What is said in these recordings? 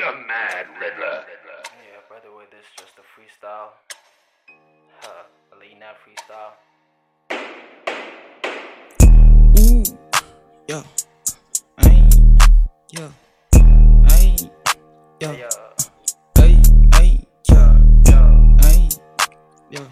You're mad, Riddler. Yeah, by the way, this is just a freestyle. A late night freestyle. Ooh, yeah, ay, yeah, ay, yeah, Yeah, ay, ay, yeah, yeah. ay, yeah.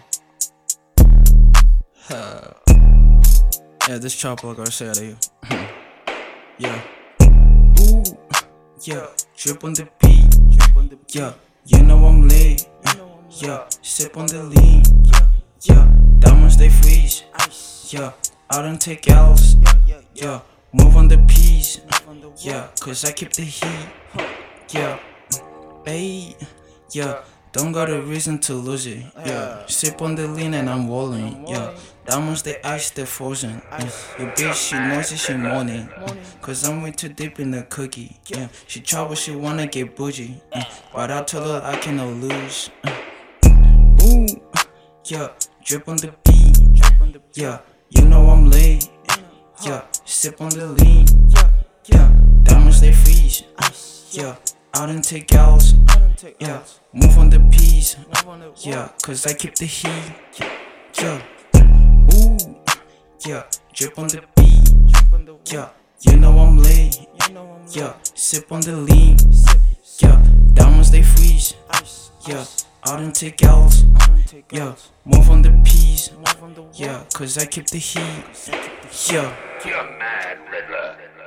Yeah, this chopper Garcia to you. Yeah. Ooh, yeah, drip on the beat. Yeah, you know I'm lit. Yeah, sip on the lean. Yeah, diamonds they freeze. Yeah, I don't take L's. Yeah, move on the P's. Yeah, cause I keep the heat. Yeah, hey, yeah, don't got a reason to lose it. Yeah, sip on the lean and I'm rolling. Yeah, diamonds they ice, they're frozen. Your bitch, she knows that she mourning. Cause I'm way too deep in the cookie. Yeah, she try what she wanna get bougie. But I told her I cannot lose. Ooh, yeah, drip on the beat. Yeah, you know I'm lit. Yeah, sip on the lean. Yeah, diamonds they freeze. Yeah, I don't take L's. Yeah, move on the P's. Yeah, cause I keep the heat. Yeah, ooh, yeah, drip on the beat. Yeah, you know I'm lit. Yeah, sip on the lean. Yeah, diamonds they freeze. Yeah, I don't take L's. Yeah, move on the P's. Yeah, cause I keep the heat. Yeah. You're mad, Riddler.